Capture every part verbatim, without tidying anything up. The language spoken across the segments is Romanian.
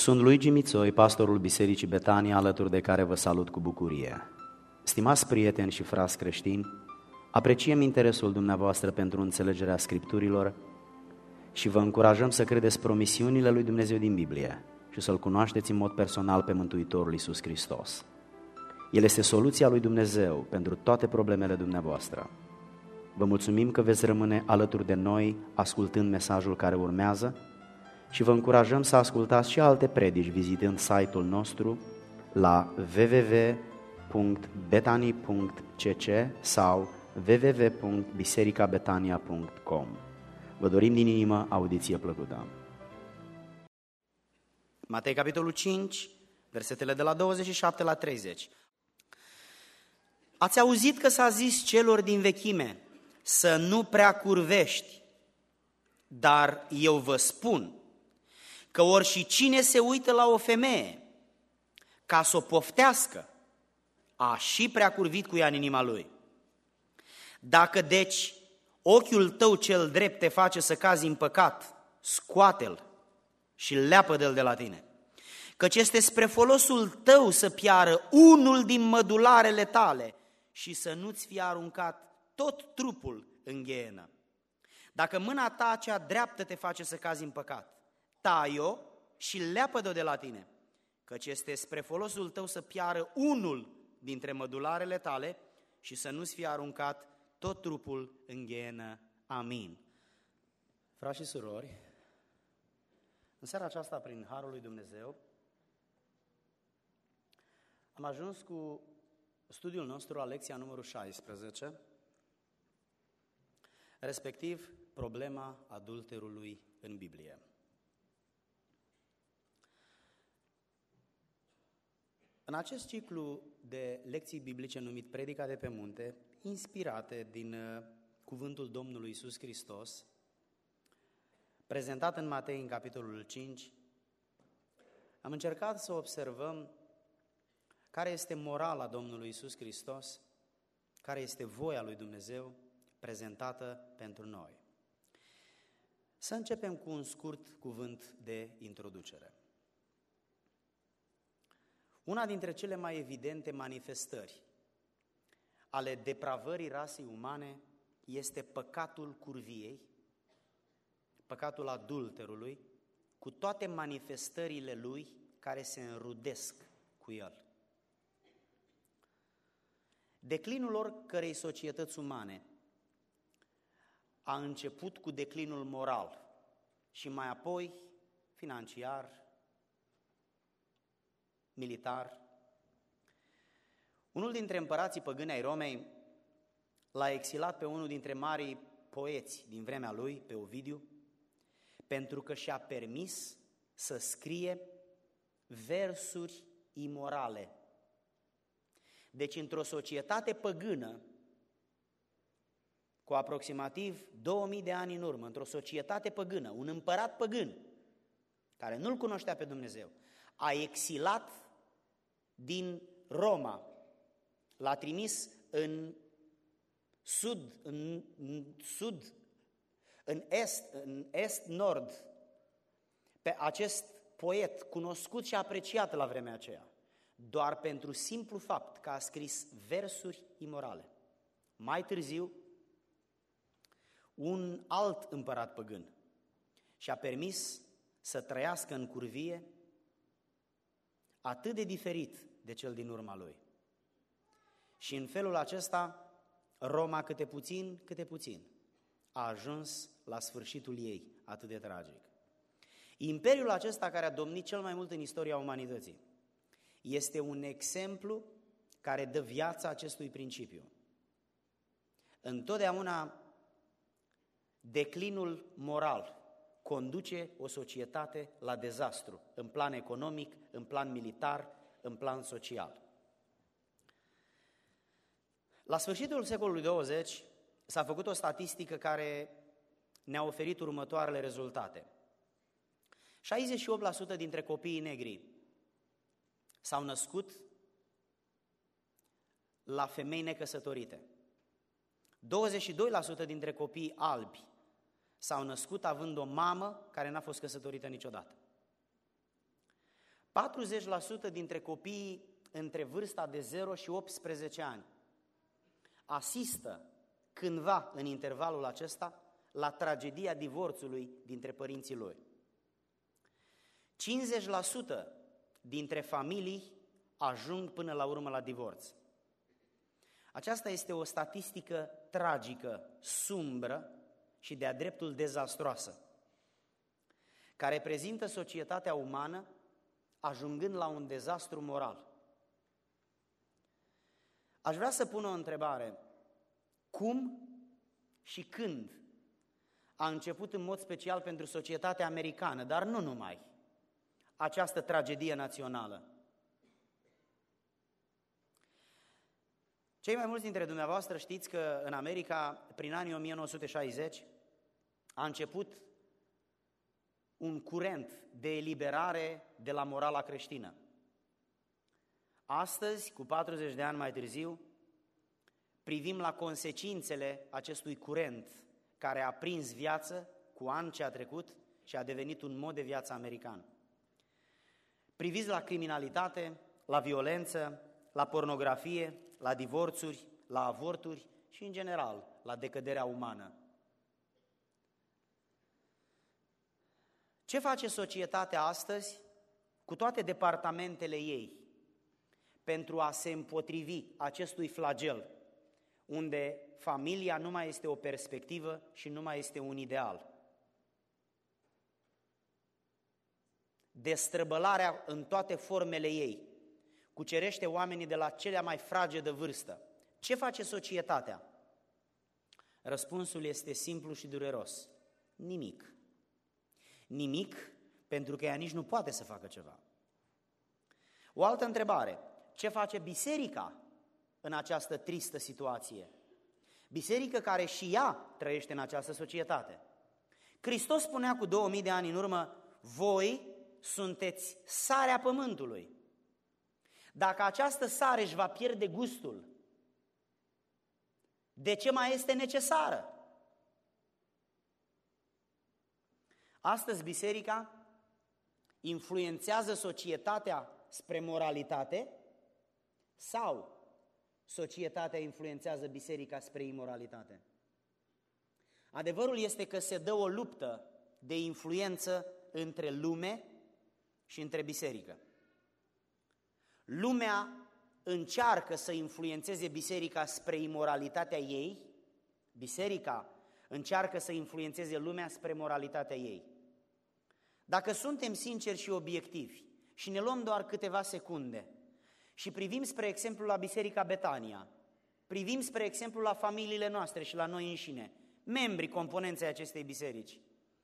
Sunt Luigi Mițoi, pastorul Bisericii Betania, alături de care vă salut cu bucurie. Stimați prieteni și frați creștini, apreciem interesul dumneavoastră pentru înțelegerea Scripturilor și vă încurajăm să credeți promisiunile lui Dumnezeu din Biblie și să-L cunoașteți în mod personal pe Mântuitorul Iisus Hristos. El este soluția lui Dumnezeu pentru toate problemele dumneavoastră. Vă mulțumim că veți rămâne alături de noi ascultând mesajul care urmează și vă încurajăm să ascultați și alte predici vizitând site-ul nostru la w w w punct betani punct c c sau w w w punct biserica betania punct com. Vă dorim din inimă audiție plăcută. Matei, capitolul cinci, versetele de la douăzeci și șapte la treizeci. Ați auzit că s-a zis celor din vechime să nu prea curvești, dar eu vă spun că ori și cine se uită la o femeie ca să o poftească, a și prea curvit cu ea în inima lui. Dacă deci ochiul tău cel drept te face să cazi în păcat, scoate-l și leapă-de-l de la tine, căci este spre folosul tău să piară unul din mădularele tale și să nu-ți fie aruncat tot trupul în ghenă. Dacă mâna ta cea dreaptă te face să cazi în păcat, tai-o și leapă-de-o de la tine, căci este spre folosul tău să piară unul dintre mădularele tale și să nu-ți fie aruncat tot trupul în ghenă. Amin. Frați și surori, în seara aceasta, prin harul lui Dumnezeu, am ajuns cu studiul nostru la lecția numărul șaisprezece, respectiv problema adulterului în Biblie. În acest ciclu de lecții biblice numit Predica de pe munte, inspirate din uh, cuvântul Domnului Iisus Hristos, prezentat în Matei în capitolul cinci, am încercat să observăm care este morala Domnului Iisus Hristos, care este voia lui Dumnezeu prezentată pentru noi. Să începem cu un scurt cuvânt de introducere. Una dintre cele mai evidente manifestări ale depravării rasei umane este păcatul curviei, păcatul adulterului, cu toate manifestările lui care se înrudesc cu el. Declinul oricărei societăți umane a început cu declinul moral și mai apoi financiar, militar. Unul dintre împărații păgâni ai Romei l-a exilat pe unul dintre marii poeți din vremea lui, pe Ovidiu, pentru că și-a permis să scrie versuri imorale. Deci, într-o societate păgână, cu aproximativ două mii de ani în urmă, într-o societate păgână, un împărat păgân, care nu-L cunoștea pe Dumnezeu, a exilat din Roma, l-a trimis în sud, în, în sud, în est, în est-nord, pe acest poet cunoscut și apreciat la vremea aceea, doar pentru simplu fapt că a scris versuri imorale. Mai târziu, un alt împărat păgân și-a permis să trăiască în curvie atât de diferit de cel din urma lui. Și în felul acesta, Roma câte puțin, câte puțin, a ajuns la sfârșitul ei atât de tragic. Imperiul acesta care a domnit cel mai mult în istoria umanității este un exemplu care dă viața acestui principiu. Întotdeauna declinul moral conduce o societate la dezastru, în plan economic, în plan militar, în plan social. La sfârșitul secolului douăzeci s-a făcut o statistică care ne-a oferit următoarele rezultate. șaizeci și opt la sută dintre copiii negri s-au născut la femei necăsătorite. douăzeci și doi la sută dintre copiii albi s-au născut având o mamă care n-a fost căsătorită niciodată. patruzeci la sută dintre copiii între vârsta de zero și optsprezece ani asistă cândva în intervalul acesta la tragedia divorțului dintre părinții lor. cincizeci la sută dintre familii ajung până la urmă la divorț. Aceasta este o statistică tragică, sumbră și de-a dreptul dezastroasă, care prezintă societatea umană ajungând la un dezastru moral. Aș vrea să pun o întrebare. Cum și când a început în mod special pentru societatea americană, dar nu numai, această tragedie națională? Cei mai mulți dintre dumneavoastră știți că în America, prin anii o mie nouă sute șaizeci, a început un curent de eliberare de la morala creștină. Astăzi, cu patruzeci de ani mai târziu, privim la consecințele acestui curent care a prins viață cu an ce a trecut și a devenit un mod de viață american. Priviți la criminalitate, la violență, la pornografie, la divorțuri, la avorturi și, în general, la decăderea umană. Ce face societatea astăzi cu toate departamentele ei pentru a se împotrivi acestui flagel, unde familia nu mai este o perspectivă și nu mai este un ideal? Destrăbălarea în toate formele ei cucerește oamenii de la cele mai fragede vârstă. Ce face societatea? Răspunsul este simplu și dureros. Nimic. Nimic, pentru că ea nici nu poate să facă ceva. O altă întrebare. Ce face biserica în această tristă situație? Biserică care și ea trăiește în această societate. Hristos spunea cu două mii de ani în urmă: voi sunteți sarea pământului. Dacă această sare își va pierde gustul, de ce mai este necesară? Astăzi biserica influențează societatea spre moralitate sau societatea influențează biserica spre imoralitate? Adevărul este că se dă o luptă de influență între lume și între biserică. Lumea încearcă să influențeze biserica spre imoralitatea ei, biserica încearcă să influențeze lumea spre moralitatea ei. Dacă suntem sinceri și obiectivi și ne luăm doar câteva secunde și privim spre exemplu la Biserica Betania, privim spre exemplu la familiile noastre și la noi înșine, membrii componenței acestei biserici,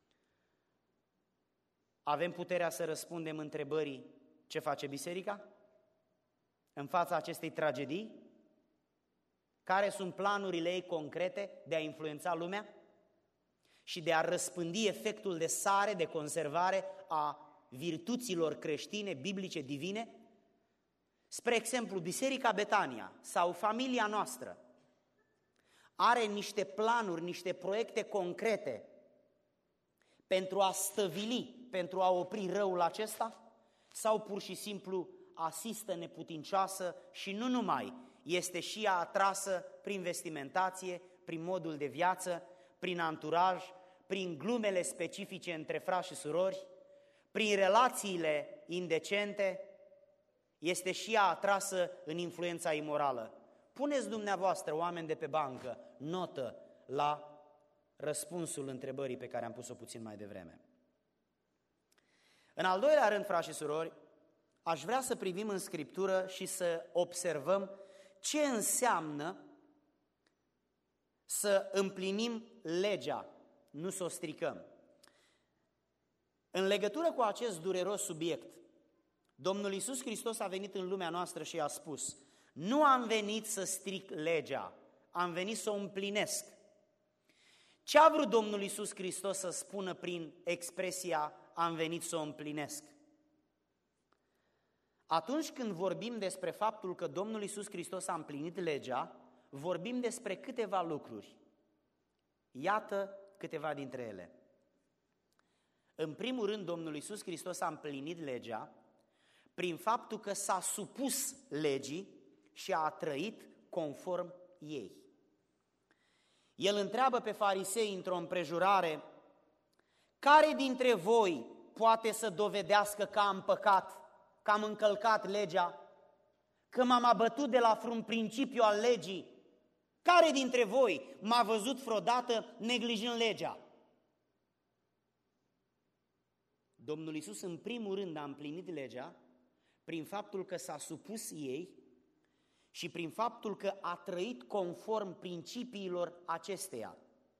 avem puterea să răspundem întrebării: ce face biserica în fața acestei tragedii? Care sunt planurile ei concrete de a influența lumea și de a răspândi efectul de sare, de conservare a virtuților creștine, biblice, divine? Spre exemplu, Biserica Betania sau familia noastră are niște planuri, niște proiecte concrete pentru a stăvili, pentru a opri răul acesta? Sau pur și simplu asistă neputincioasă și nu numai, este și ea atrasă prin vestimentație, prin modul de viață, prin anturaj, prin glumele specifice între frați și surori, prin relațiile indecente, este și ea atrasă în influența imorală? Puneți dumneavoastră, oameni de pe bancă, notă la răspunsul întrebării pe care am pus-o puțin mai devreme. În al doilea rând, frați și surori, aș vrea să privim în Scriptură și să observăm ce înseamnă să împlinim legea, nu să o stricăm. În legătură cu acest dureros subiect, Domnul Iisus Hristos a venit în lumea noastră și a spus: nu am venit să stric legea, am venit să o împlinesc. Ce a vrut Domnul Iisus Hristos să spună prin expresia am venit să o împlinesc? Atunci când vorbim despre faptul că Domnul Iisus Hristos a împlinit legea, vorbim despre câteva lucruri. Iată câteva dintre ele. În primul rând, Domnul Iisus Hristos a împlinit legea prin faptul că s-a supus legii și a trăit conform ei. El întreabă pe farisei într-o împrejurare: care dintre voi poate să dovedească că am păcat, că am încălcat legea, că m-am abătut de la vreun principiu al legii? Care dintre voi m-a văzut vreodată neglijând legea? Domnul Iisus în primul rând a împlinit legea prin faptul că s-a supus ei și prin faptul că a trăit conform principiilor acesteia.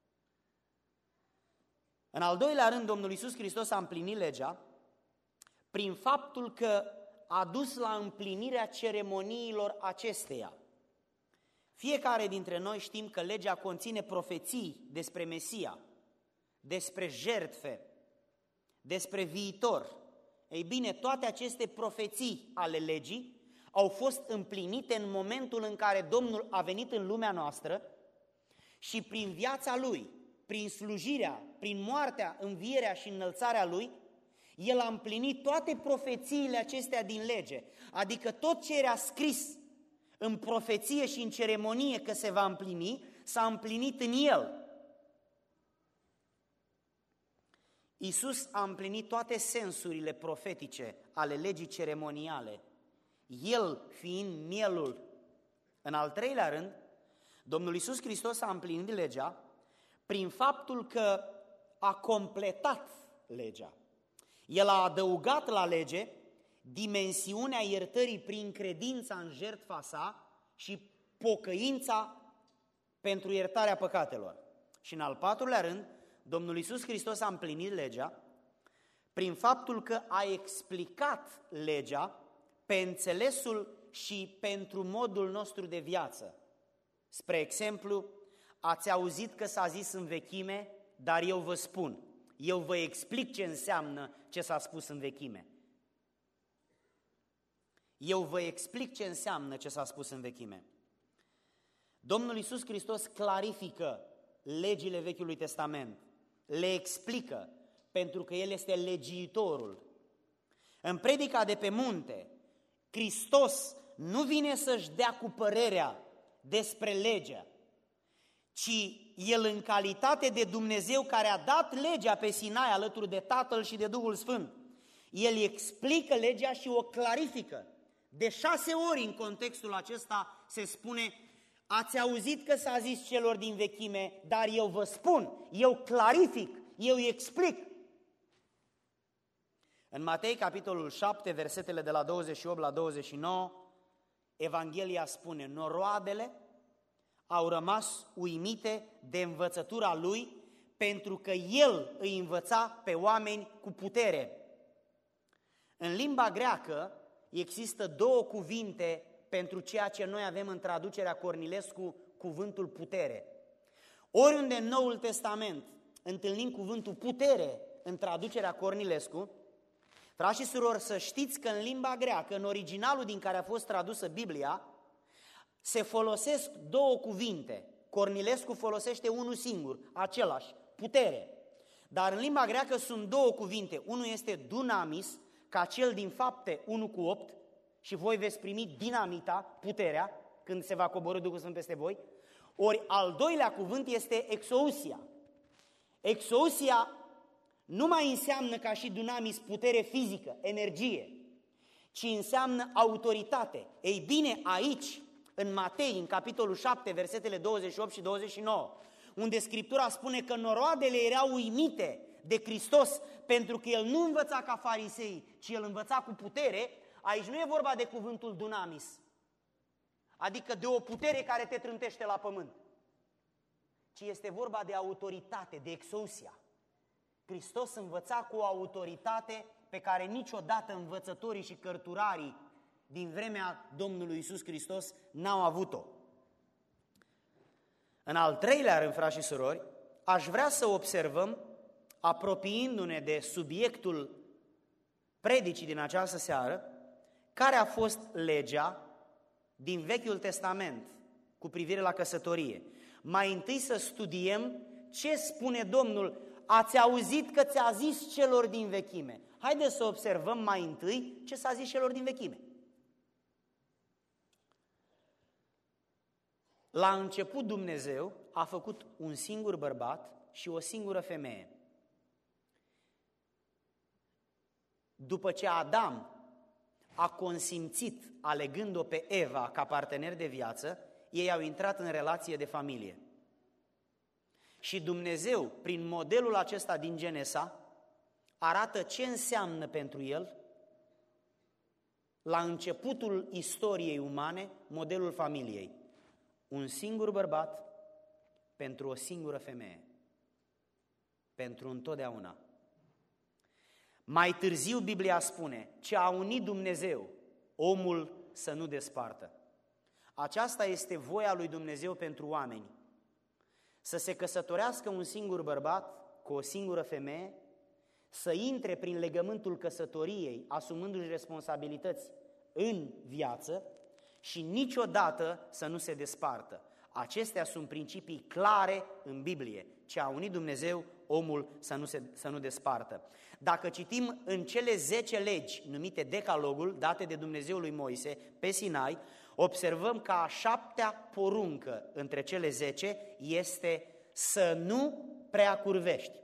În al doilea rând, Domnul Iisus Hristos a împlinit legea prin faptul că a dus la împlinirea ceremoniilor acesteia. Fiecare dintre noi știm că legea conține profeții despre Mesia, despre jertfe, despre viitor. Ei bine, toate aceste profeții ale legii au fost împlinite în momentul în care Domnul a venit în lumea noastră și prin viața Lui, prin slujirea, prin moartea, învierea și înălțarea Lui, El a împlinit toate profețiile acestea din lege, adică tot ce era scris în profeție și în ceremonie că se va împlini, s-a împlinit în El. Iisus a împlinit toate sensurile profetice ale legii ceremoniale, El fiind mielul. În al treilea rând, Domnul Iisus Hristos a împlinit legea prin faptul că a completat legea. El a adăugat la lege dimensiunea iertării prin credința în jertfa sa și pocăința pentru iertarea păcatelor. Și în al patrulea rând, Domnul Iisus Hristos a împlinit legea prin faptul că a explicat legea pe înțelesul și pentru modul nostru de viață. Spre exemplu, ați auzit că s-a zis în vechime, dar eu vă spun, eu vă explic ce înseamnă ce s-a spus în vechime. Eu vă explic ce înseamnă ce s-a spus în vechime. Domnul Iisus Hristos clarifică legile Vechiului Testament, le explică, pentru că El este legiuitorul. În predica de pe munte, Hristos nu vine să-și dea cu părerea despre legea, ci El în calitate de Dumnezeu care a dat legea pe Sinai alături de Tatăl și de Duhul Sfânt, El explică legea și o clarifică. De șase ori în contextul acesta se spune: ați auzit că s-a zis celor din vechime, dar eu vă spun, eu clarific, eu explic. În Matei, capitolul șapte, versetele de la douăzeci și opt la douăzeci și nouă, Evanghelia spune: noroadele au rămas uimite de învățătura Lui, pentru că El îi învăța pe oameni cu putere. În limba greacă există două cuvinte pentru ceea ce noi avem în traducerea Cornilescu, cuvântul putere. Oriunde în Noul Testament întâlnim cuvântul putere în traducerea Cornilescu, frați și surori, să știți că în limba greacă, în originalul din care a fost tradusă Biblia, se folosesc două cuvinte. Cornilescu folosește unul singur, același, putere. Dar în limba greacă sunt două cuvinte. Unul este dunamis, ca cel din Fapte unu cu opt, și voi veți primi dinamita, puterea, când se va coborî Duhul Sfânt peste voi. Ori al doilea cuvânt este exousia. Exousia nu mai înseamnă ca și dunamis putere fizică, energie, ci înseamnă autoritate. Ei bine, aici, în Matei, în capitolul șapte, versetele douăzeci și opt și douăzeci și nouă, unde Scriptura spune că noroadele erau uimite de Hristos pentru că El nu învăța ca farisei, ci El învăța cu putere, aici nu e vorba de cuvântul dunamis, adică de o putere care te trântește la pământ, ci este vorba de autoritate, de exousia. Hristos învăța cu o autoritate pe care niciodată învățătorii și cărturarii din vremea Domnului Iisus Hristos n-au avut-o. În al treilea rând, frați și surori, aș vrea să observăm, apropiindu-ne de subiectul predicii din această seară, care a fost legea din Vechiul Testament cu privire la căsătorie. Mai întâi să studiem ce spune Domnul ați auzit că ți-a zis celor din vechime. Haideți să observăm mai întâi ce s-a zis celor din vechime. La început Dumnezeu a făcut un singur bărbat și o singură femeie. După ce Adam a consimțit alegând-o pe Eva ca partener de viață, ei au intrat în relație de familie. Și Dumnezeu, prin modelul acesta din Genesa, arată ce înseamnă pentru el, la începutul istoriei umane, modelul familiei. Un singur bărbat pentru o singură femeie. Pentru întotdeauna. Mai târziu Biblia spune, ce a unit Dumnezeu, omul să nu despartă. Aceasta este voia lui Dumnezeu pentru oameni. Să se căsătorească un singur bărbat cu o singură femeie, să intre prin legământul căsătoriei, asumându-și responsabilități în viață și niciodată să nu se despartă. Acestea sunt principii clare în Biblie. Ce a unit Dumnezeu, omul să nu, se, să nu despartă. Dacă citim în cele zece legi numite Decalogul, date de Dumnezeu lui Moise pe Sinai, observăm că a șaptea poruncă între cele zece este să nu preacurvești.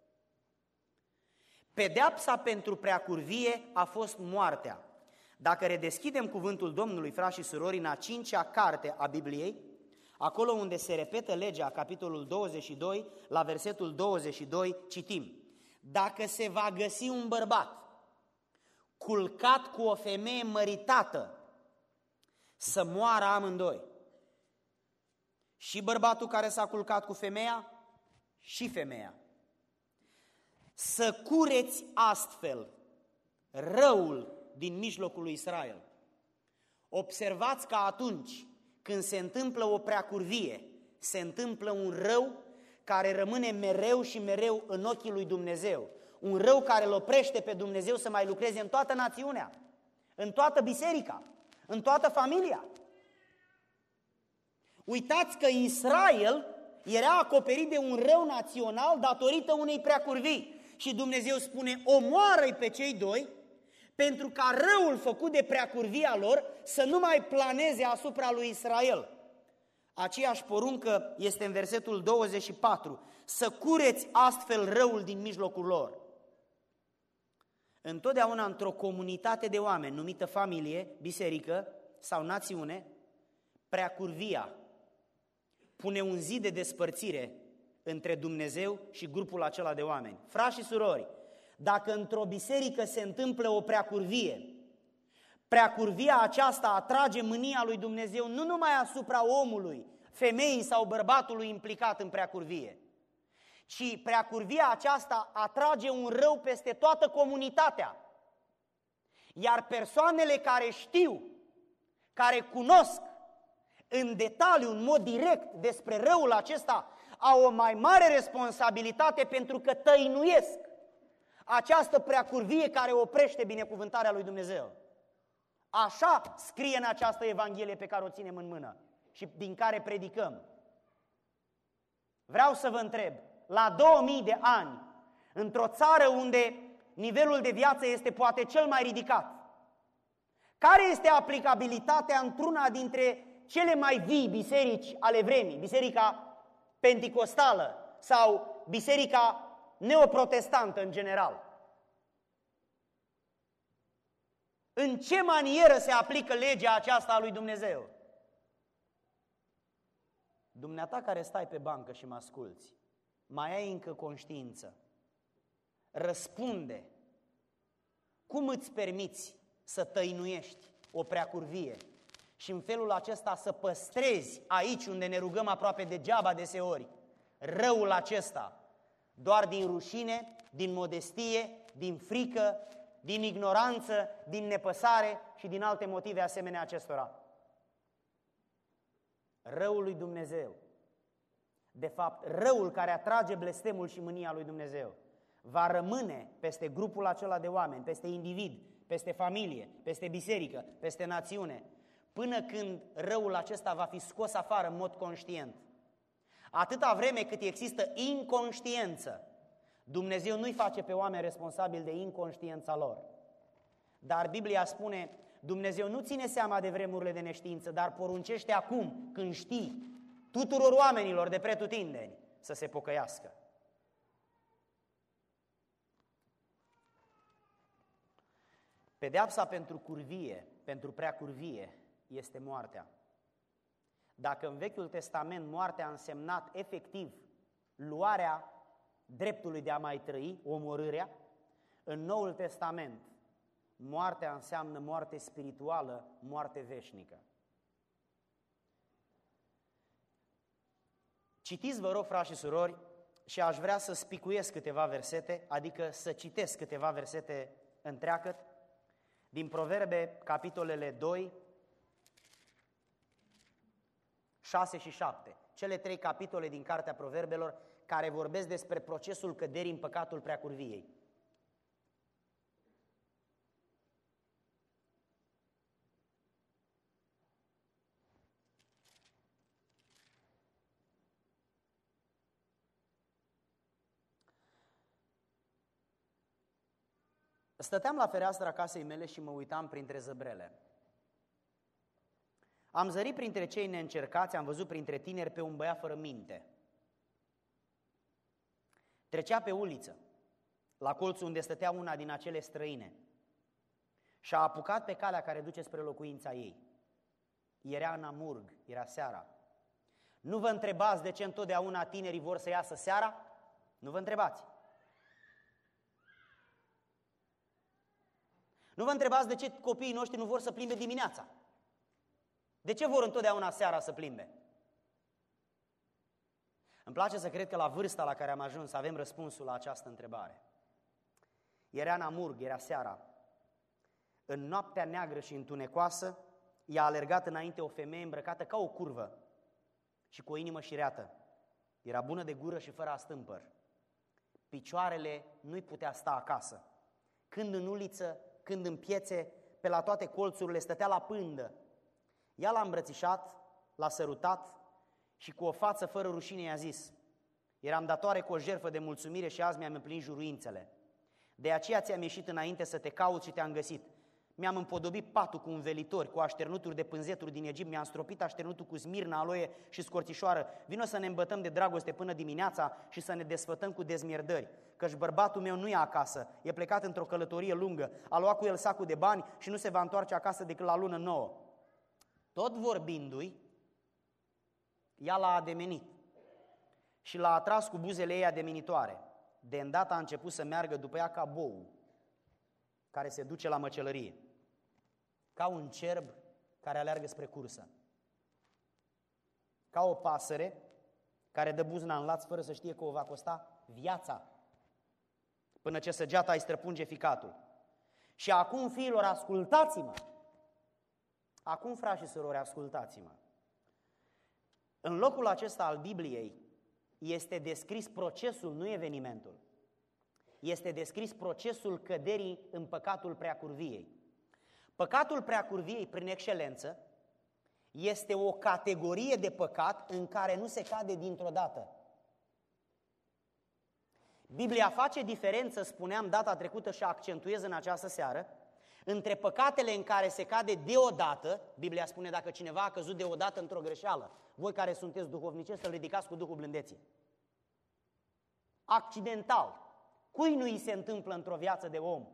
Pedeapsa pentru preacurvie a fost moartea. Dacă redeschidem cuvântul Domnului, frați și surori, în a cincea carte a Bibliei, acolo unde se repetă legea, capitolul douăzeci și doi, la versetul douăzeci și doi, citim: dacă se va găsi un bărbat culcat cu o femeie măritată, să moară amândoi. Și bărbatul care s-a culcat cu femeia și femeia. Să cureți astfel răul din mijlocul lui Israel. Observați că atunci când se întâmplă o preacurvie, se întâmplă un rău care rămâne mereu și mereu în ochii lui Dumnezeu. Un rău care îl oprește pe Dumnezeu să mai lucreze în toată națiunea, în toată biserica, în toată familia. Uitați că Israel era acoperit de un rău național datorită unei preacurvii. Și Dumnezeu spune, omoară-i pe cei doi, pentru ca răul făcut de preacurvia lor să nu mai planeze asupra lui Israel. Aceeași poruncă este în versetul douăzeci și patru, să cureți astfel răul din mijlocul lor. Întotdeauna într-o comunitate de oameni numită familie, biserică sau națiune, preacurvia pune un zid de despărțire între Dumnezeu și grupul acela de oameni. Frați și surori, dacă într-o biserică se întâmplă o preacurvie, preacurvia aceasta atrage mânia lui Dumnezeu nu numai asupra omului, femeii sau bărbatului implicat în preacurvie, ci preacurvia aceasta atrage un rău peste toată comunitatea. Iar persoanele care știu, care cunosc în detaliu, în mod direct despre răul acesta, au o mai mare responsabilitate pentru că tăinuiesc această preacurvie care oprește binecuvântarea lui Dumnezeu. Așa scrie în această Evanghelie pe care o ținem în mână și din care predicăm. Vreau să vă întreb, la două mii de ani, într-o țară unde nivelul de viață este poate cel mai ridicat, care este aplicabilitatea într-una dintre cele mai vii biserici ale vremii, biserica penticostală sau biserica neoprotestantă în general? În ce manieră se aplică legea aceasta a lui Dumnezeu? Dumneata care stai pe bancă și mă asculți, mai ai încă conștiință. Răspunde. Cum îți permiți să tăinuiești o preacurvie și în felul acesta să păstrezi aici unde ne rugăm aproape degeaba deseori răul acesta, doar din rușine, din modestie, din frică, din ignoranță, din nepăsare și din alte motive asemenea acestora? Răul lui Dumnezeu, de fapt răul care atrage blestemul și mânia lui Dumnezeu, va rămâne peste grupul acela de oameni, peste individ, peste familie, peste biserică, peste națiune, până când răul acesta va fi scos afară în mod conștient. Atâta vreme cât există inconștiență, Dumnezeu nu-i face pe oameni responsabili de inconștiența lor. Dar Biblia spune, Dumnezeu nu ține seama de vremurile de neștiință, dar poruncește acum, când știi, tuturor oamenilor de pretutindeni să se pocăiască. Pedeapsa pentru curvie, pentru prea curvie, este moartea. Dacă în Vechiul Testament moartea a însemnat efectiv luarea dreptului de a mai trăi, omorârea, în Noul Testament moartea înseamnă moarte spirituală, moarte veșnică. Citiți, vă rog, frați și surori, și aș vrea să spicuiesc câteva versete, adică să citesc câteva versete întreagăt, din Proverbe, capitolele doi, șase și șapte. Cele trei capitole din Cartea Proverbelor care vorbesc despre procesul căderii în păcatul preacurviei. Stăteam la fereastra casei mele și mă uitam printre zăbrele. Am zărit printre cei neîncercați, am văzut printre tineri pe un băiat fără minte. Trecea pe uliță, la colțul unde stătea una din acele străine, și a apucat pe calea care duce spre locuința ei. Era în amurg, era seara. Nu vă întrebați de ce întotdeauna tinerii vor să iasă seara? Nu vă întrebați. Nu vă întrebați de ce copiii noștri nu vor să plimbe dimineața? De ce vor întotdeauna seara să plimbe? Îmi place să cred că la vârsta la care am ajuns avem răspunsul la această întrebare. Era în amurg, era seara. În noaptea neagră și întunecoasă i-a alergat înainte o femeie îmbrăcată ca o curvă și cu o inimă șireată. Era bună de gură și fără astâmpăr. Picioarele nu-i putea sta acasă. Când în uliță, când în piețe, pe la toate colțurile stătea la pândă. Ea l-a îmbrățișat, l-a sărutat și cu o față fără rușine i-a zis: eram datoare cu o jertfă de mulțumire și azi mi-am împlinit juruințele. De aceea ți-am ieșit înainte să te caut și te-am găsit. Mi-am împodobit patul cu învelitori, cu așternuturi de pânzeturi din Egipt, mi-am stropit așternutul cu smirna, aloie și scorțișoară. Vino să ne îmbătăm de dragoste până dimineața și să ne desfătăm cu dezmierdări, căci bărbatul meu nu e acasă, e plecat într-o călătorie lungă, a luat cu el sacul de bani și nu se va întoarce acasă decât la lună nouă. Tot vorbindu-i, ea l-a ademenit și l-a atras cu buzele ei ademenitoare. De îndată a început să meargă după ea ca bou care se duce la măcelărie, ca un cerb care aleargă spre cursă, ca o pasăre care dă buzna în laț fără să știe că o va costa viața, până ce săgeata îi străpunge ficatul. Și acum, fiilor, ascultați-mă! Acum, frați și surori, ascultați-mă! În locul acesta al Bibliei este descris procesul, nu evenimentul. Este descris procesul căderii în păcatul preacurviei. Păcatul preacurviei, prin excelență, este o categorie de păcat în care nu se cade dintr-o dată. Biblia face diferență, spuneam data trecută și accentuez în această seară, între păcatele în care se cade deodată. Biblia spune: dacă cineva a căzut deodată într-o greșeală, voi care sunteți duhovniceți să-l ridicați cu Duhul blândeții. Accidental. Cui nu îi se întâmplă într-o viață de om?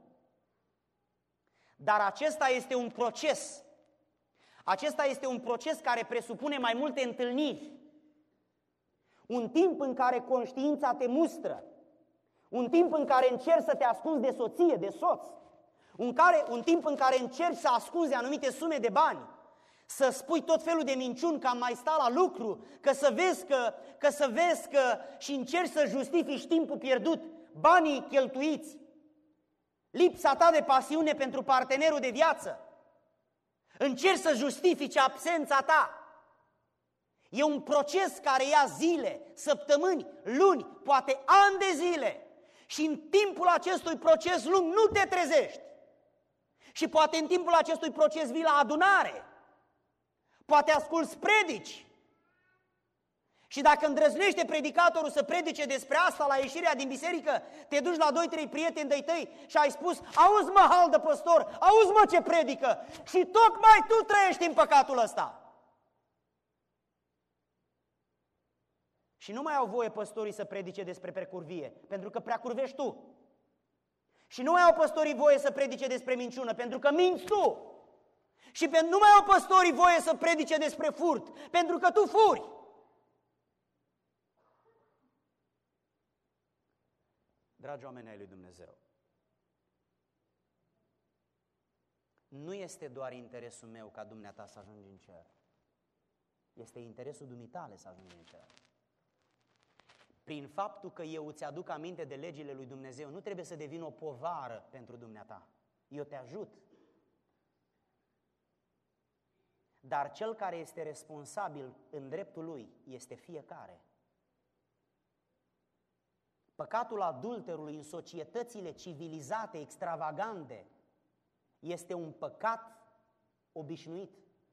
Dar acesta este un proces. Acesta este un proces care presupune mai multe întâlniri. Un timp în care conștiința te mustră. Un timp în care încerci să te ascunzi de soție, de soț. Un, care, un timp în care încerci să ascunzi anumite sume de bani. Să spui tot felul de minciuni că am mai stat la lucru, că să vezi că, că să vezi că și încerci să justifici timpul pierdut, banii cheltuiți, lipsa ta de pasiune pentru partenerul de viață. Încerci să justifici absența ta. E un proces care ia zile, săptămâni, luni, poate ani de zile. Și în timpul acestui proces lung nu te trezești. Și poate în timpul acestui proces vii la adunare. Poate asculți predici. Și dacă îndrăznește predicatorul să predice despre asta la ieșirea din biserică, te duci la doi, trei prieteni de-ai tăi și ai spus: auzi mă, hal de păstor, auzi mă ce predică, și tocmai tu trăiești în păcatul ăsta. Și nu mai au voie păstorii să predice despre precurvie, pentru că preacurvești tu. Și nu mai au păstorii voie să predice despre minciună, pentru că minți tu. Și pe, nu mai au păstorii voie să predice despre furt, pentru că tu furi. Dragi oameni ai lui Dumnezeu, nu este doar interesul meu ca dumneata să ajungi în cer. Este interesul dumitale să ajungi în cer. Prin faptul că eu îți aduc aminte de legile lui Dumnezeu, nu trebuie să devin o povară pentru dumneata. Eu te ajut. Dar cel care este responsabil în dreptul lui este fiecare. Păcatul adulterului în societățile civilizate, extravagante, este un păcat obișnuit.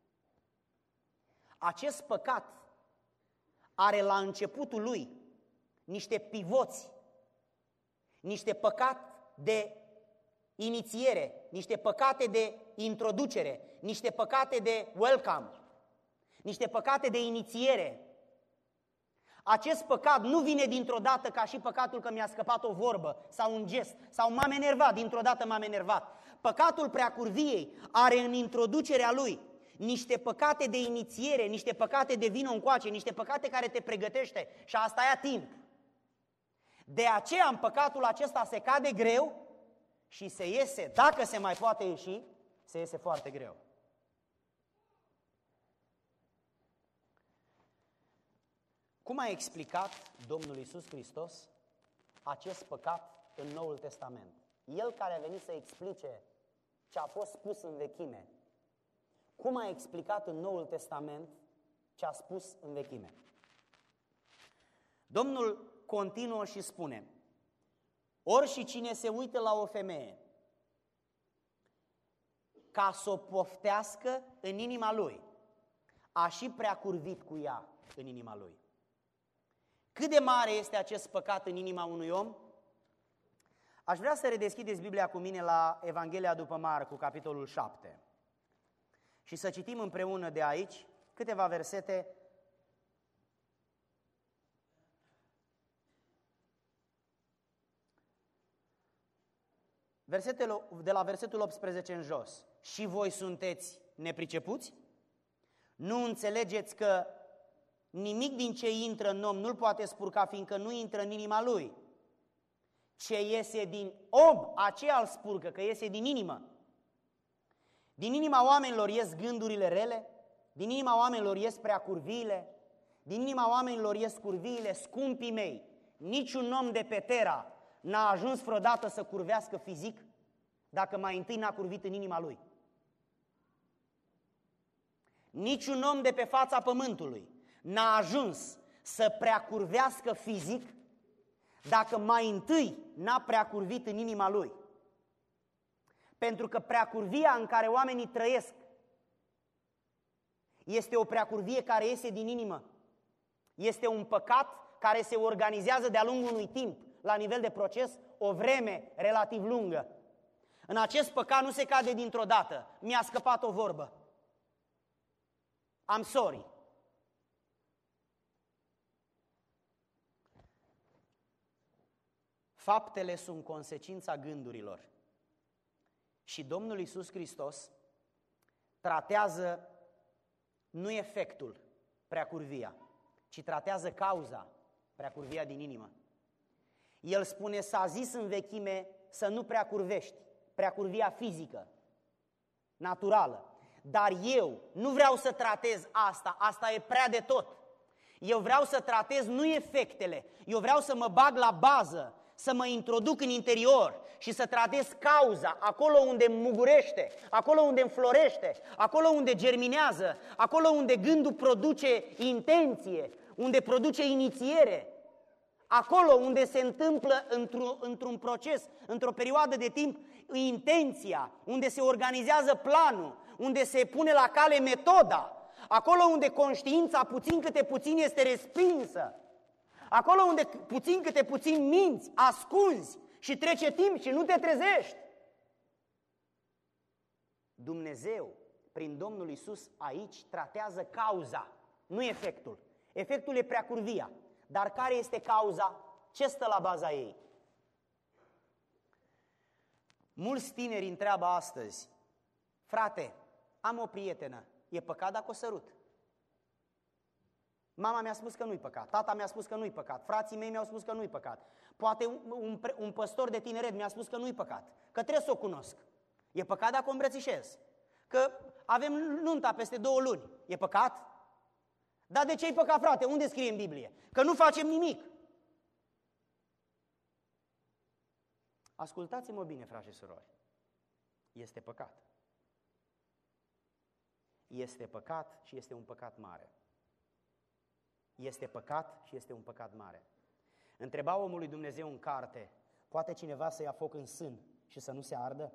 Acest păcat are la începutul lui niște pivoți, niște păcat de inițiere, niște păcate de introducere, niște păcate de welcome, niște păcate de inițiere. Acest păcat nu vine dintr-o dată ca și păcatul că mi-a scăpat o vorbă sau un gest sau m-am enervat, dintr-o dată m-am enervat. Păcatul preacurviei are în introducerea lui niște păcate de inițiere, niște păcate de vino încoace, niște păcate care te pregătește și asta ia timp. De aceea în păcatul acesta se cade greu și se iese, dacă se mai poate ieși, se iese foarte greu. Cum a explicat Domnul Iisus Hristos acest păcat în Noul Testament? El care a venit să explice ce a fost spus în vechime, cum a explicat în Noul Testament ce a spus în vechime? Domnul continuă și spune: ori și cine se uită la o femeie ca să o poftească în inima lui, a și preacurvit cu ea în inima lui. Cât de mare este acest păcat în inima unui om? Aș vrea să redeschideți Biblia cu mine la Evanghelia după Marcu, capitolul șapte. Și să citim împreună de aici câteva versete Versetele de la versetul optsprezece în jos. Și voi sunteți nepricepuți? Nu înțelegeți că nimic din ce intră în om nu-l poate spurca, fiindcă nu intră în inima lui. Ce iese din om, aceea îl spurcă, că iese din inimă. Din inima oamenilor ies gândurile rele, din inima oamenilor ies preacurviile, din inima oamenilor ies curviile. Scumpii mei, niciun om de pe Tera n-a ajuns vreodată să curvească fizic dacă mai întâi n-a curvit în inima lui. Niciun om de pe fața pământului n-a ajuns să preacurvească fizic dacă mai întâi n-a preacurvit în inima lui. Pentru că preacurvia în care oamenii trăiesc este o preacurvie care iese din inimă. Este un păcat care se organizează de-a lungul unui timp, la nivel de proces, o vreme relativ lungă. În acest păcat nu se cade dintr-o dată. Mi-a scăpat o vorbă. I'm sorry. Faptele sunt consecința gândurilor. Și Domnul Iisus Hristos tratează nu efectul, preacurvia, ci tratează cauza, preacurvia din inimă. El spune: s-a zis în vechime să nu preacurvești, preacurvia fizică, naturală. Dar eu nu vreau să tratez asta, asta e prea de tot. Eu vreau să tratez nu efectele, eu vreau să mă bag la bază, să mă introduc în interior și să tratez cauza, acolo unde mugurește, acolo unde înflorește, acolo unde germinează, acolo unde gândul produce intenție, unde produce inițiere, acolo unde se întâmplă într-un, într-un proces, într-o perioadă de timp, intenția, unde se organizează planul, unde se pune la cale metoda, acolo unde conștiința puțin câte puțin este respinsă, acolo unde puțin câte puțin minți, ascunzi și trece timp și nu te trezești. Dumnezeu, prin Domnul Iisus, aici tratează cauza, nu efectul. Efectul e preacurvia. Dar care este cauza? Ce stă la baza ei? Mulți tineri întreabă astăzi: frate, am o prietenă, e păcat dacă o sărut? Mama mi-a spus că nu-i păcat, tata mi-a spus că nu-i păcat, frații mei mi-au spus că nu-i păcat, poate un, un, un păstor de tineret mi-a spus că nu-i păcat, că trebuie să o cunosc. E păcat dacă o îmbrățișez? Că avem nunta peste două luni, e păcat? Dar de ce e păcat, frate? Unde scrie în Biblie? Că nu facem nimic. Ascultați-mă bine, frați și surori. Este păcat. Este păcat și este un păcat mare. Este păcat și este un păcat mare. Întreba omul lui Dumnezeu în carte: poate cineva să ia foc în sân și să nu se ardă?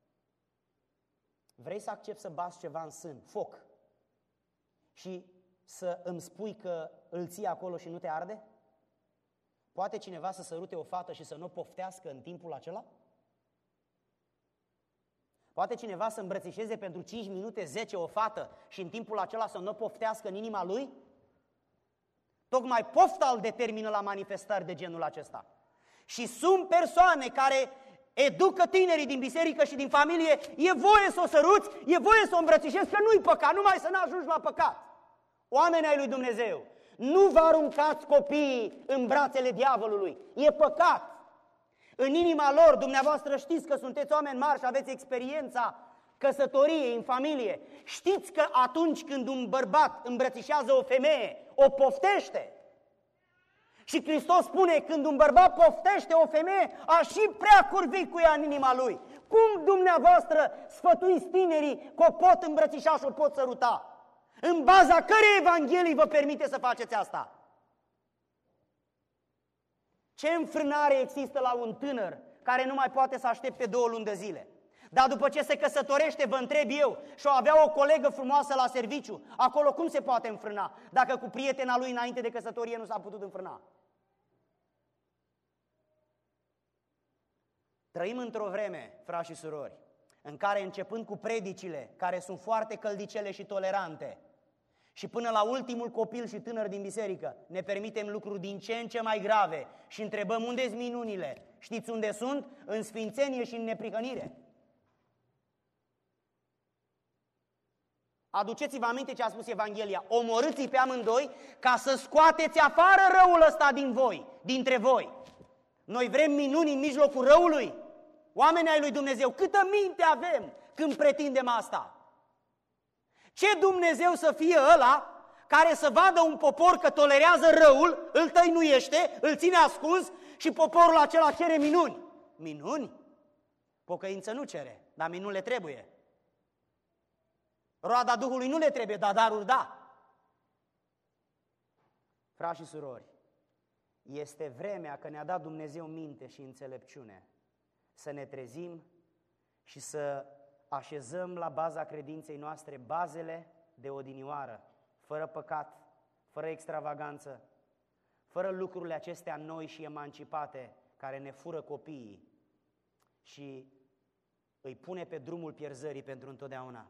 Vrei să accepti să bați ceva în sân, foc, și să îmi spui că îl ții acolo și nu te arde? Poate cineva să sărute o fată și să nu o poftească în timpul acela? Poate cineva să îmbrățișeze pentru cinci minute, zece o fată și în timpul acela să nu o poftească în inima lui? Tocmai pofta îl determină la manifestări de genul acesta. Și sunt persoane care educă tinerii din biserică și din familie: e voie să o săruți, e voie să o îmbrățișezi, că nu-i păcat, numai să n-ajungi la păcat. Oameni ai lui Dumnezeu, nu vă aruncați copiii în brațele diavolului, e păcat. În inima lor, dumneavoastră știți că sunteți oameni mari și aveți experiența căsătoriei în familie. Știți că atunci când un bărbat îmbrățișează o femeie, o poftește. Și Hristos spune: când un bărbat poftește o femeie, a și prea curvi cu ea în inima lui. Cum dumneavoastră sfătuiți tinerii că o pot îmbrățișa și o pot săruta? În baza cărei evanghelii vă permite să faceți asta? Ce înfrânare există la un tânăr care nu mai poate să aștepte două luni de zile? Dar după ce se căsătorește, vă întreb eu, și o avea o colegă frumoasă la serviciu, acolo cum se poate înfrâna dacă cu prietena lui înainte de căsătorie nu s-a putut înfrâna? Trăim într-o vreme, frați și surori, în care, începând cu predicile, care sunt foarte căldicele și tolerante, și până la ultimul copil și tânăr din biserică, ne permitem lucruri din ce în ce mai grave și întrebăm: unde-s minunile? Știți unde sunt? În sfințenie și în neprihănire. Aduceți-vă aminte ce a spus Evanghelia: omorâți-i pe amândoi ca să scoateți afară răul ăsta din voi, dintre voi. Noi vrem minuni în mijlocul răului? Oamenii ai lui Dumnezeu, câtă minte avem când pretindem asta? Ce Dumnezeu să fie ăla care să vadă un popor că tolerează răul, îl tăinuiește, îl ține ascuns și poporul acela cere minuni? Minuni? Pocăință nu cere, dar minuni le trebuie. Roada Duhului nu le trebuie, dar daruri da. Frați și surori, este vremea că ne-a dat Dumnezeu minte și înțelepciune să ne trezim și să așezăm la baza credinței noastre bazele de odinioară, fără păcat, fără extravaganță, fără lucrurile acestea noi și emancipate care ne fură copiii și îi pune pe drumul pierzării pentru întotdeauna.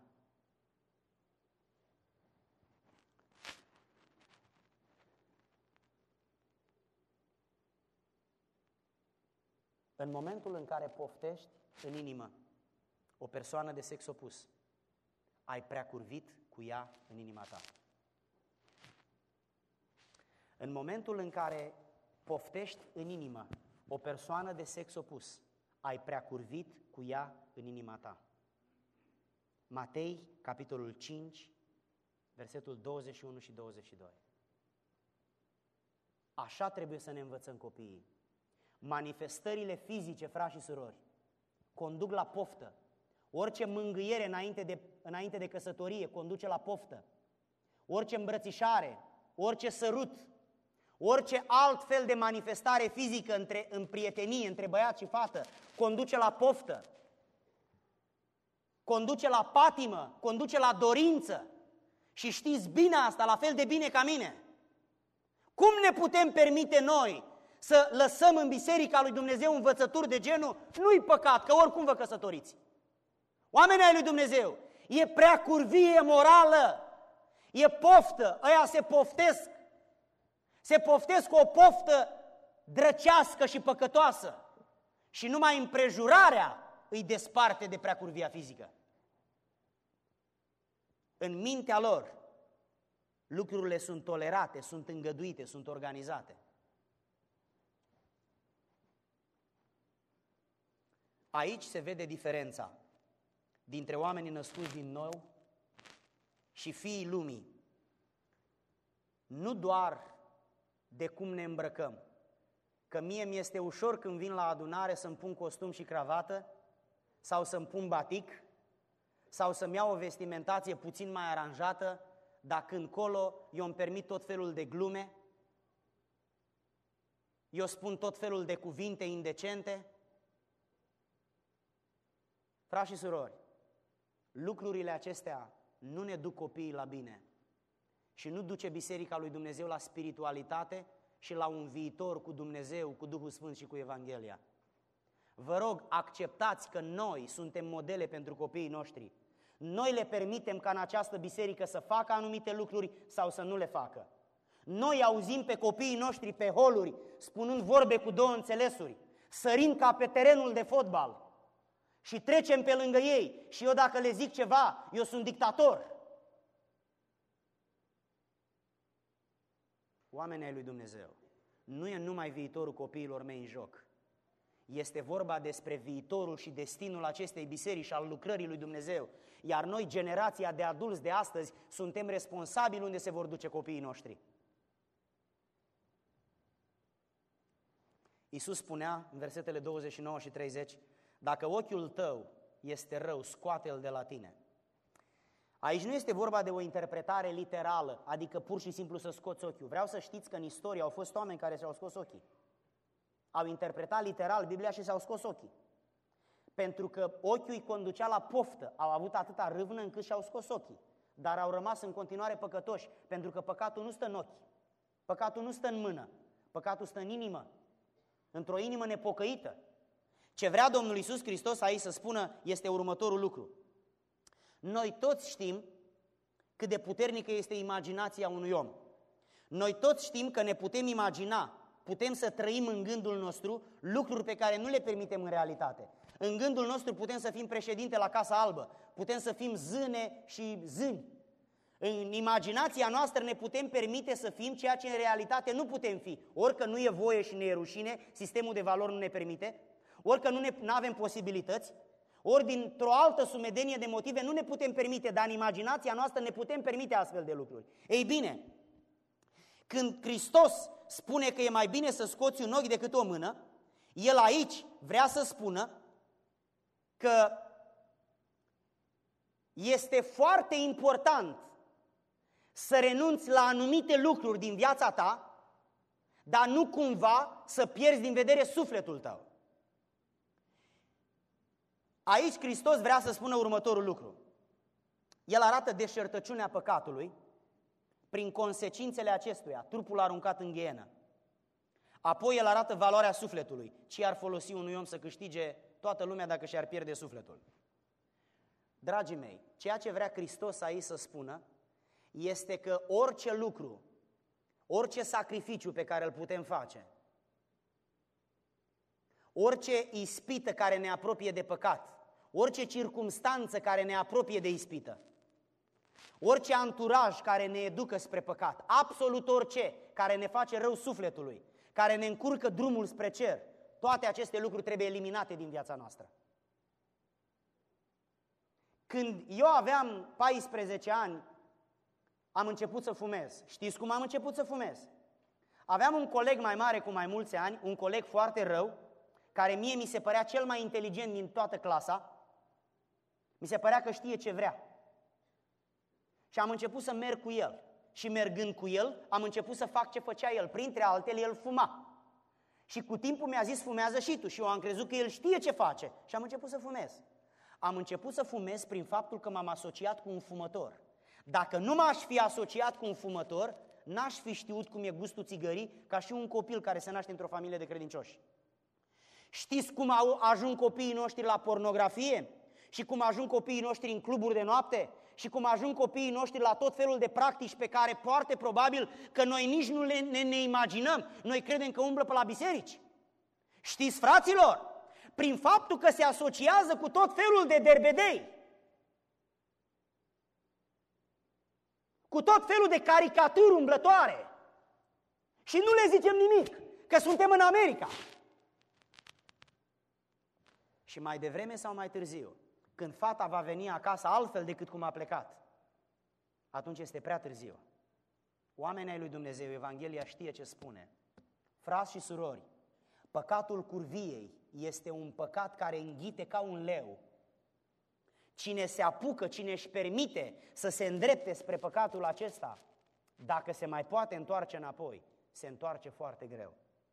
În momentul în care poftești în inimă o persoană de sex opus, ai preacurvit cu ea în inima ta. În momentul în care poftești în inimă o persoană de sex opus, ai preacurvit cu ea în inima ta. Matei, capitolul cinci, versetul douăzeci și unu și douăzeci și doi. Așa trebuie să ne învățăm copiii. Manifestările fizice, frați și surori, conduc la poftă. Orice mângâiere înainte de, înainte de căsătorie conduce la poftă. Orice îmbrățișare, orice sărut, orice alt fel de manifestare fizică între, în prietenie, între băiat și fată, conduce la poftă, conduce la patimă, conduce la dorință. Și știți bine asta, la fel de bine ca mine. Cum ne putem permite noi să lăsăm în Biserica lui Dumnezeu învățături de genul nu-i păcat, că oricum vă căsătoriți? Oamenii ai lui Dumnezeu, e prea curvie morală, e poftă, ăia se poftesc. Se poftesc cu o poftă drăcească și păcătoasă. Și numai împrejurarea îi desparte de prea curvia fizică. În mintea lor, lucrurile sunt tolerate, sunt îngăduite, sunt organizate. Aici se vede diferența dintre oamenii născuți din nou și fiii lumii. Nu doar de cum ne îmbrăcăm, că mie mi-este ușor când vin la adunare să-mi pun costum și cravată sau să-mi pun batic sau să-mi iau o vestimentație puțin mai aranjată, dar când colo eu îmi permit tot felul de glume, eu spun tot felul de cuvinte indecente. Frați și surori, lucrurile acestea nu ne duc copiii la bine și nu duce Biserica lui Dumnezeu la spiritualitate și la un viitor cu Dumnezeu, cu Duhul Sfânt și cu Evanghelia. Vă rog, acceptați că noi suntem modele pentru copiii noștri. Noi le permitem ca în această biserică să facă anumite lucruri sau să nu le facă. Noi auzim pe copiii noștri pe holuri, spunând vorbe cu două înțelesuri, sărind ca pe terenul de fotbal și trecem pe lângă ei și eu dacă le zic ceva, eu sunt dictator. Oamenii ai lui Dumnezeu, nu e numai viitorul copiilor mei în joc. Este vorba despre viitorul și destinul acestei biserici și al lucrării lui Dumnezeu. Iar noi, generația de adulți de astăzi, suntem responsabili unde se vor duce copiii noștri. Iisus spunea în versetele douăzeci și nouă și treizeci, dacă ochiul tău este rău, scoate-l de la tine. Aici nu este vorba de o interpretare literală, adică pur și simplu să scoți ochiul. Vreau să știți că în istorie au fost oameni care și-au scos ochii. Au interpretat literal Biblia și și-au scos ochii. Pentru că ochiul îi conducea la poftă, au avut atâta râvnă încât și-au scos ochii. Dar au rămas în continuare păcătoși, pentru că păcatul nu stă în ochi, păcatul nu stă în mână, păcatul stă în inimă, într-o inimă nepocăită. Ce vrea Domnul Iisus Hristos aici să spună este următorul lucru. Noi toți știm cât de puternică este imaginația unui om. Noi toți știm că ne putem imagina, putem să trăim în gândul nostru lucruri pe care nu le permitem în realitate. În gândul nostru putem să fim președinte la Casa Albă, putem să fim zâne și zâni. În imaginația noastră ne putem permite să fim ceea ce în realitate nu putem fi. Ori că nu e voie și ne e rușine, sistemul de valori nu ne permite, ori că nu avem posibilități, ori dintr-o altă sumedenie de motive nu ne putem permite, dar în imaginația noastră ne putem permite astfel de lucruri. Ei bine, când Hristos spune că e mai bine să scoți un ochi decât o mână, El aici vrea să spună că este foarte important să renunți la anumite lucruri din viața ta, dar nu cumva să pierzi din vedere sufletul tău. Aici Hristos vrea să spună următorul lucru. El arată deșertăciunea păcatului prin consecințele acestuia, trupul aruncat în ghienă. Apoi el arată valoarea sufletului. Ce ar folosi unui om să câștige toată lumea dacă și-ar pierde sufletul? Dragii mei, ceea ce vrea Hristos aici să spună este că orice lucru, orice sacrificiu pe care îl putem face, orice ispită care ne apropie de păcat, orice circumstanță care ne apropie de ispită, orice anturaj care ne educă spre păcat, absolut orice care ne face rău sufletului, care ne încurcă drumul spre cer, toate aceste lucruri trebuie eliminate din viața noastră. Când eu aveam paisprezece ani, am început să fumez. Știți cum am început să fumez? Aveam un coleg mai mare cu mai mulți ani, un coleg foarte rău, care mie mi se părea cel mai inteligent din toată clasa, mi se părea că știe ce vrea. Și am început să merg cu el. Și mergând cu el, am început să fac ce făcea el. Printre altele, el fuma. Și cu timpul mi-a zis, fumează și tu. Și eu am crezut că el știe ce face. Și am început să fumez. Am început să fumez prin faptul că m-am asociat cu un fumător. Dacă nu m-aș fi asociat cu un fumător, n-aș fi știut cum e gustul țigării ca și un copil care se naște într-o familie de credincioși. Știți cum ajung copiii noștri la pornografie? Și cum ajung copiii noștri în cluburi de noapte? Și cum ajung copiii noștri la tot felul de practici pe care foarte probabil că noi nici nu le, ne, ne imaginăm. Noi credem că umblă pe la biserici. Știți, fraților, prin faptul că se asociază cu tot felul de derbedei, cu tot felul de caricaturi umblătoare și nu le zicem nimic, că suntem în America. Și mai devreme sau mai târziu, când fata va veni acasă altfel decât cum a plecat, atunci este prea târziu. Oamenii ai lui Dumnezeu, Evanghelia știe ce spune. Frați și surori, păcatul curviei este un păcat care înghite ca un leu. Cine se apucă, cine își permite să se îndrepte spre păcatul acesta, dacă se mai poate întoarce înapoi, se întoarce foarte greu.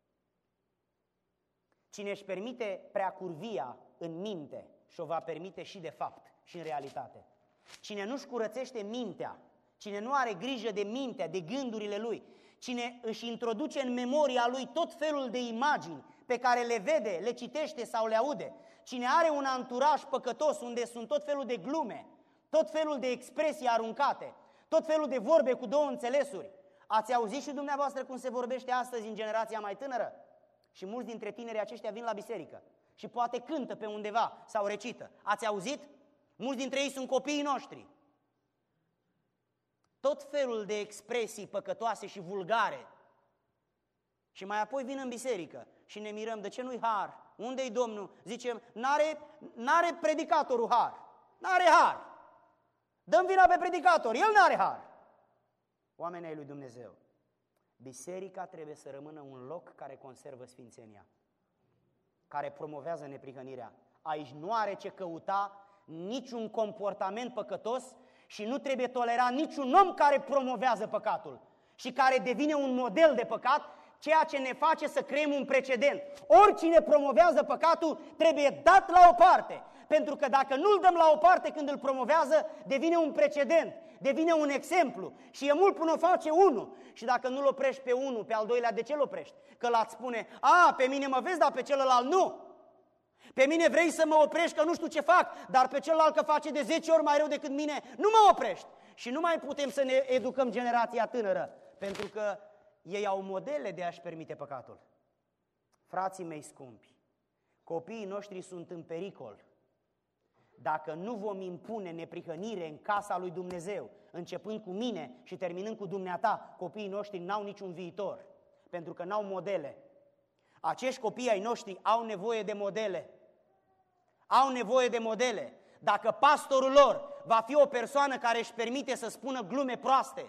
Cine își permite prea curvia în minte și o va permite și de fapt și în realitate. Cine nu-și curățește mintea, cine nu are grijă de mintea, de gândurile lui, cine își introduce în memoria lui tot felul de imagini pe care le vede, le citește sau le aude, cine are un anturaj păcătos unde sunt tot felul de glume, tot felul de expresii aruncate, tot felul de vorbe cu două înțelesuri. Ați auzit și dumneavoastră cum se vorbește astăzi în generația mai tânără? Și mulți dintre tinerii aceștia vin la biserică și poate cântă pe undeva sau recită. Ați auzit? Mulți dintre ei sunt copiii noștri. Tot felul de expresii păcătoase și vulgare. Și mai apoi vin în biserică și ne mirăm de ce nu-i har. Unde-i Domnul? Zicem, n-are, n-are predicatorul har. N-are har. Dăm vina pe predicator, el n-are har. Oamenii ai lui Dumnezeu, biserica trebuie să rămână un loc care conservă sfințenia, care promovează neprihănirea. Aici nu are ce căuta niciun comportament păcătos și nu trebuie tolerat niciun om care promovează păcatul și care devine un model de păcat, ceea ce ne face să creăm un precedent. Oricine promovează păcatul trebuie dat la o parte, pentru că dacă nu-l dăm la o parte când îl promovează, devine un precedent, devine un exemplu și e mult până o face unul. Și dacă nu-l oprești pe unul, pe al doilea, de ce-l oprești? Că l-ați spune, a, pe mine mă vezi, dar pe celălalt nu. Pe mine vrei să mă oprești că nu știu ce fac, dar pe celălalt că face de zece ori mai rău decât mine, nu mă oprești. Și nu mai putem să ne educăm generația tânără, pentru că ei au modele de a-și permite păcatul. Frații mei scumpi, copiii noștri sunt în pericol. Dacă nu vom impune neprihănire în casa lui Dumnezeu, începând cu mine și terminând cu dumneata, copiii noștri n-au niciun viitor, pentru că n-au modele. Acești copii ai noștri au nevoie de modele. Au nevoie de modele. Dacă pastorul lor va fi o persoană care își permite să spună glume proaste,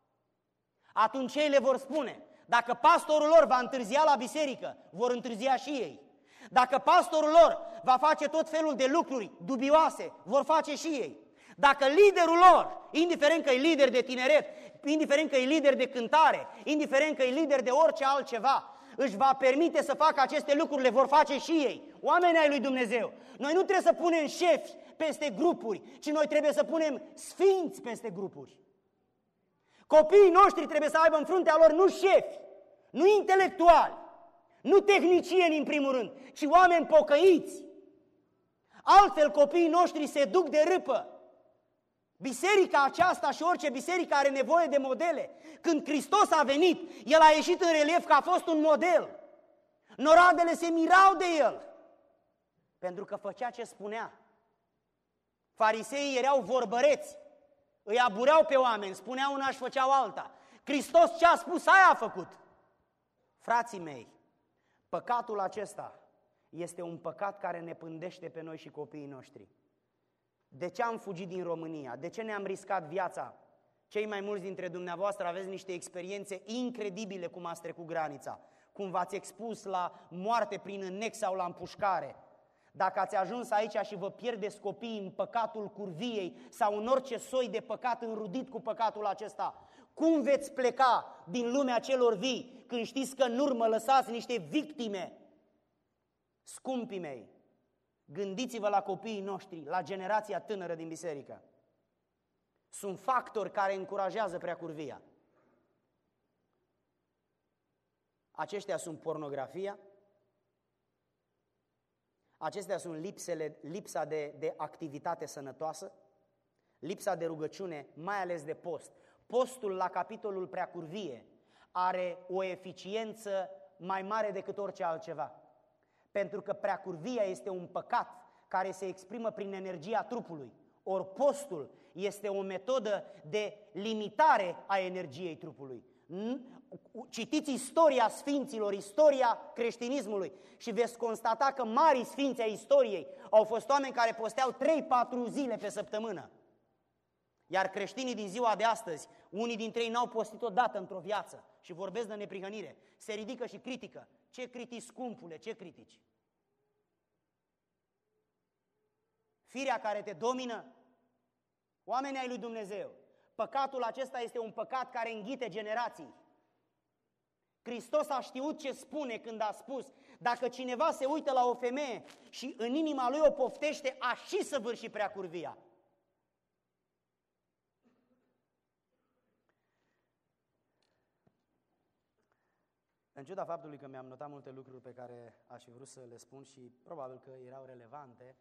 atunci ei le vor spune. Dacă pastorul lor va întârzia la biserică, vor întârzia și ei. Dacă pastorul lor va face tot felul de lucruri dubioase, vor face și ei. Dacă liderul lor, indiferent că e lider de tineret, indiferent că e lider de cântare, indiferent că e lider de orice altceva, își va permite să facă aceste lucruri, le vor face și ei. Oamenii ai lui Dumnezeu, noi nu trebuie să punem șefi peste grupuri, ci noi trebuie să punem sfinți peste grupuri. Copiii noștri trebuie să aibă în fruntea lor nu șefi, nu intelectuali, nu tehnicieni în primul rând, ci oameni pocăiți. Altfel copiii noștri se duc de râpă. Biserica aceasta și orice biserică are nevoie de modele. Când Hristos a venit, El a ieșit în relief că a fost un model. Noradele se mirau de El, pentru că făcea ce spunea. Fariseii erau vorbăreți, îi abureau pe oameni, spuneau una și făceau alta. Hristos ce a spus, aia a făcut. Frații mei, păcatul acesta este un păcat care ne pândește pe noi și copiii noștri. De ce am fugit din România? De ce ne-am riscat viața? Cei mai mulți dintre dumneavoastră aveți niște experiențe incredibile cum ați trecut granița, cum v-ați expus la moarte prin înnec sau la împușcare. Dacă ați ajuns aici și vă pierdeți copiii în păcatul curviei sau în orice soi de păcat înrudit cu păcatul acesta, cum veți pleca din lumea celor vii când știți că în urmă lăsați niște victime? Scumpii mei, gândiți-vă la copiii noștri, la generația tânără din biserică. sunt factori care încurajează preacurvia. Aceștia sunt pornografia, acestea sunt lipsele, lipsa de, de activitate sănătoasă, lipsa de rugăciune, mai ales de post. Postul la capitolul preacurvie are o eficiență mai mare decât orice altceva. Pentru că preacurvia este un păcat care se exprimă prin energia trupului. Ori postul este o metodă de limitare a energiei trupului. Citiți istoria sfinților, istoria creștinismului și veți constata că mari sfinți ai istoriei au fost oameni care posteau trei patru zile pe săptămână. Iar creștinii din ziua de astăzi, unii dintre ei n-au postit odată într-o viață și vorbesc de neprihănire. Se ridică și critică. Ce critici, scumpule, ce critici? Firea care te domină? Oamenii ai lui Dumnezeu. Păcatul acesta este un păcat care înghite generații. Hristos a știut ce spune când a spus: dacă cineva se uită la o femeie și în inima lui o poftește, a și săvârși preacurvia. În ciuda faptului că mi-am notat multe lucruri pe care aș fi vrut să le spun și probabil că erau relevante,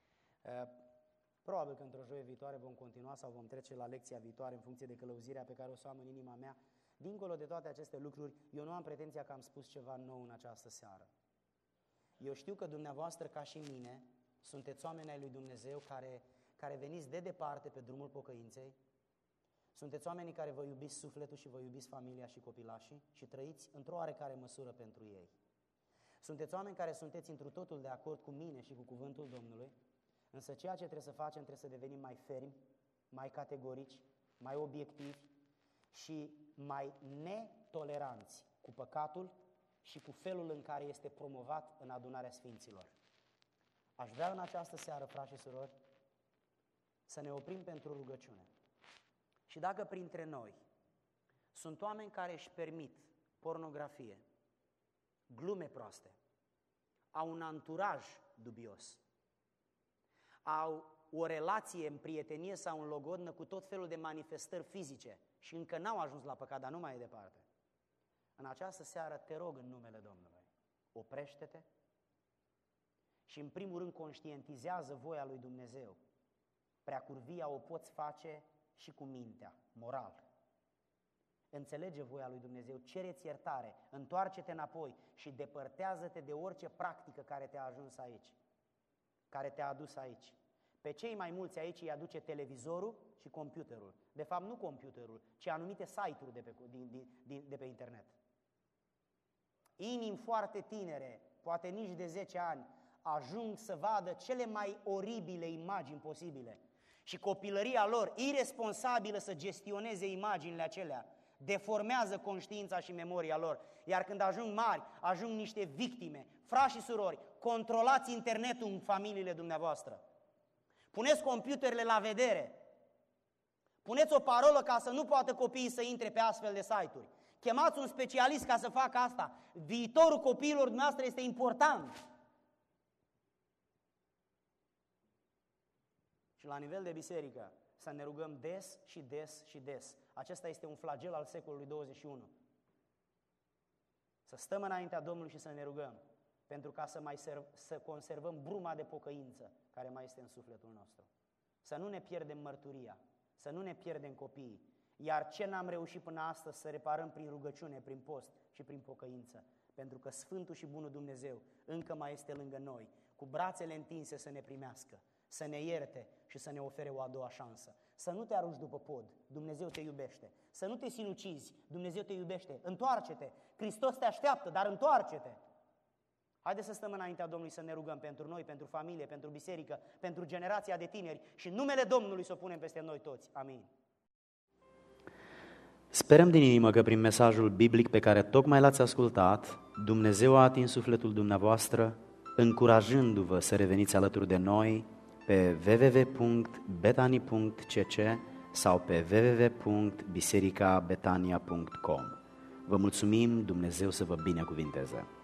probabil că într-o joie viitoare vom continua sau vom trece la lecția viitoare în funcție de călăuzirea pe care o să o am în inima mea. Dincolo de toate aceste lucruri, eu nu am pretenția că am spus ceva nou în această seară. Eu știu că dumneavoastră, ca și mine, sunteți oameni ai lui Dumnezeu care, care veniți de departe pe drumul pocăinței. Sunteți oamenii care vă iubiți sufletul și vă iubiți familia și copilașii și trăiți într-o oarecare măsură pentru ei. Sunteți oameni care sunteți întru totul de acord cu mine și cu cuvântul Domnului, însă ceea ce trebuie să facem trebuie să devenim mai fermi, mai categorici, mai obiectivi și mai netoleranți cu păcatul și cu felul în care este promovat în adunarea sfinților. Aș vrea în această seară, frați și surori, să ne oprim pentru rugăciune. Și dacă printre noi sunt oameni care își permit pornografie, glume proaste, au un anturaj dubios, au o relație în prietenie sau în logodnă cu tot felul de manifestări fizice și încă n-au ajuns la păcat, dar nu mai e departe. În această seară te rog în numele Domnului, oprește-te și în primul rând conștientizează voia lui Dumnezeu. Preacurvia o poți face și cu mintea, moral. Înțelege voia lui Dumnezeu, cere-ți iertare, întoarce-te înapoi și depărtează-te de orice practică care te-a ajuns aici, care te-a adus aici. Pe cei mai mulți aici îi aduce televizorul și computerul. De fapt, nu computerul, ci anumite site-uri de pe, din, din, de pe internet. Inimi foarte tinere, poate nici de zece ani, ajung să vadă cele mai oribile imagini posibile. Și copilăria lor, iresponsabilă să gestioneze imaginile acelea, deformează conștiința și memoria lor. Iar când ajung mari, ajung niște victime. Frați și surori, controlați internetul în familiile dumneavoastră. Puneți computerele la vedere. Puneți o parolă ca să nu poată copiii să intre pe astfel de site-uri. Chemați un specialist ca să facă asta. Viitorul copiilor dumneavoastră este important. Și la nivel de biserică, să ne rugăm des și des și des. Acesta este un flagel al secolului douăzeci și unu. Să stăm înaintea Domnului și să ne rugăm, pentru ca să, mai serv, să conservăm bruma de pocăință care mai este în sufletul nostru. Să nu ne pierdem mărturia, să nu ne pierdem copiii, iar ce n-am reușit până astăzi să reparăm prin rugăciune, prin post și prin pocăință, pentru că Sfântul și Bunul Dumnezeu încă mai este lângă noi, cu brațele întinse să ne primească, să ne ierte și să ne ofere o a doua șansă. Să nu te arunci după pod, Dumnezeu te iubește. Să nu te sinucizi, Dumnezeu te iubește. Întoarce-te, Hristos te așteaptă, dar întoarce-te. Haideți să stăm înaintea Domnului să ne rugăm pentru noi, pentru familie, pentru biserică, pentru generația de tineri și în numele Domnului să o punem peste noi toți. Amin. Sperăm din inimă că prin mesajul biblic pe care tocmai l-ați ascultat, Dumnezeu a atins sufletul dumneavoastră, încurajându-vă să reveniți alături de noi pe w w w punct betani punct c c sau pe w w w punct biserica betania punct com. Vă mulțumim, Dumnezeu să vă binecuvinteze!